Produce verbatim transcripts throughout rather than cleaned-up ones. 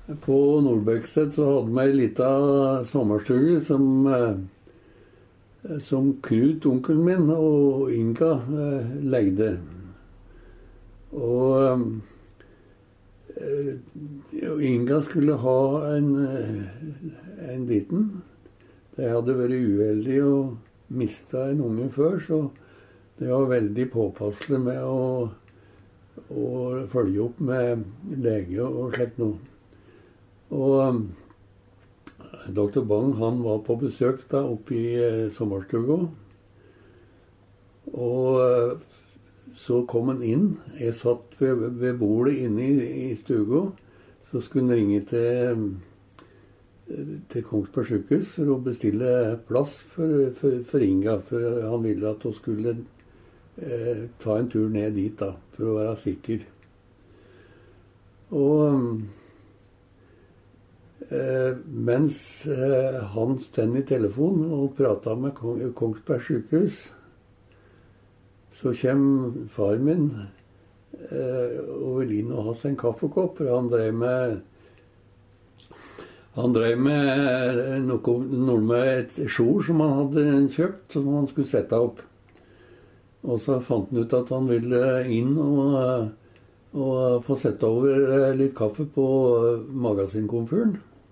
på Nordbøkset så hadde vi en liten sommerstue som, eh, som Knut, onkelen min, og Inga eh, legde. Og eh, Inga skulle ha en, en liten. De hadde vært uheldige og mistet en unge før, så det var veldig påpasselig med å, å følge opp med lege og slikt noe. Og um, doktor Bang, han var på besøk da oppe i eh, sommerstuga. Og eh, så kom han inn. Jeg satt ved, ved bordet inne i, i stuga. Så skulle han ringe til, til Kongsberg sykehus for å bestille plass for, for, for Inga. For han ville at hun skulle eh, ta en tur ned dit da, for å være sikker. Og um, Eh, mens eh, han stod i telefonen og pratet med Kong, Kongsberg sykehus, så kom far min eh, og ville inn og ha seg en kaffekopp. Han drev med han drev med noe, noe med et skjor som han hadde kjøpt, som han skulle sette opp. Og så fant han ut at han ville inn og, og få sette over litt kaffe på magasinkomfyren.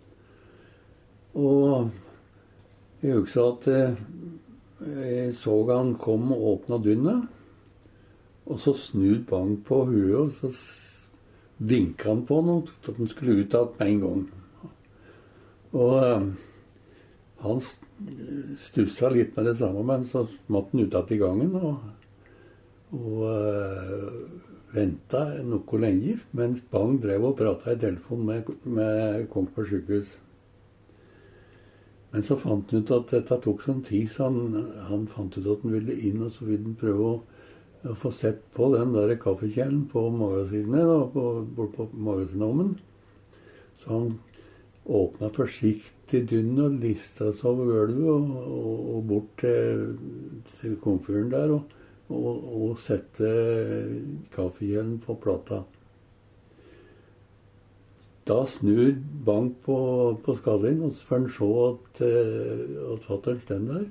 Og jeg husker at jeg så han kom og åpnet dynnet, og så snud Bang på huet, og så vinket han på noe, at han skulle ut av med en gang. Og um, han stusset litt med det samme, men så måtte han ut av i gangen, og, og uh, ventet noe lenger, mens Bang drev og pratet i telefon med, med Kongsberg sykehus. Men så fant han ut at dette tok sånn tid, så han, han fant ut at han ville inn, og så ville han prøve å, å få sett på den der kaffekjelen på magasinet, da, på, bort på magasinommen. Så han åpnet forsiktig dynnen og listet seg over gulvet og, og, og bort til, til komfyren der, og, og, og sette kaffekjelen på plata. Da snur Bang på, på skallen, og så får han se at, at fatteren stod der.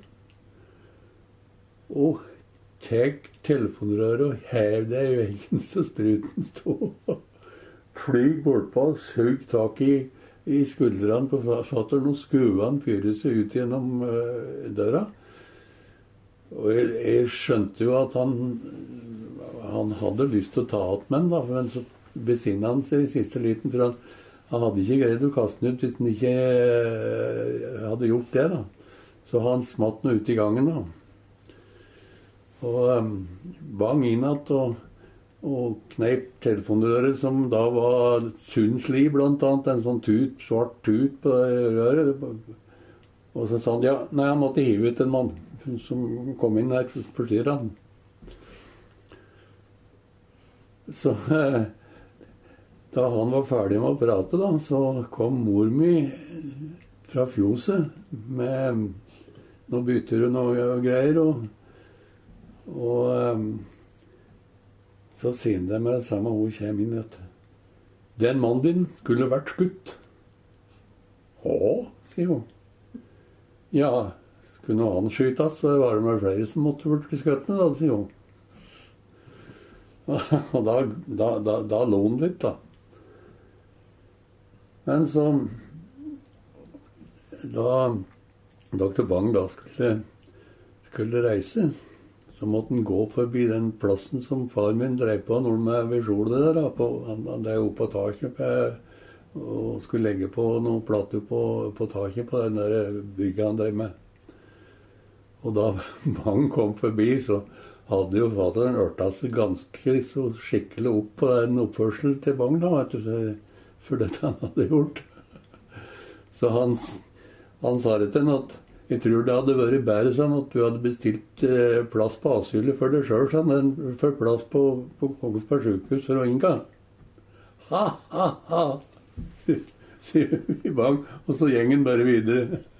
Og tek telefonrøret og hev det i veggen, så spruten stod. Flyg bortpå og søg tak i, i skuldrene på fatteren, og skua han fyret seg ut gjennom uh, døra. Og jeg, jeg skjønte jo at han, han hadde lyst til å ta at menn, da, men så besinnet han seg i siste liten, for han Han hadde ikke greid å kaste den ut hvis han ikke hadde gjort det, da. Så han smatt den ut i gangen, da. Og um, Bang innat og, og kneip telefonrøret, som da var sunnsli, blant annet. En sånn tut, svart tut på røret. Og så sa han, ja, nei, han måtte hive ut en mann som kom inn her, forstyrret han. Så da han var ferdig med å prate, da, så kom mor mi fra fjoset med noen bytter og noe greier, og, og um, så sier det med det samme hun kommer inn at den mannen din skulle vært skutt. Å, sier hun. Ja, skulle han skytes, så var det med flere som måtte bli skuttene, da, sier hun. Og da, da, da, da lå hun litt, da. Men så, da doktor Bang da skulle, skulle reise, så måtte han gå forbi den plassen som far min drev på når med visjolet der. Da, på, han, han drev opp på taket og skulle legge på noen plater på, på taket på den der bygget han drev med. Og da Bang kom forbi, så hadde jo faderen ørtet seg ganske så skikkelig opp på den oppførselen til Bang, da, vet du, så for dette han hadde gjort. Så han, han sa det til henne at jeg tror det hadde vært bedre sånn at du hadde bestilt eh, plass på asylet for deg selv, sånn, enn for plass på, på Kongsberg sykehus for Inga. Ha, ha, ha, sier vi Bang, og så gjengen bare videre.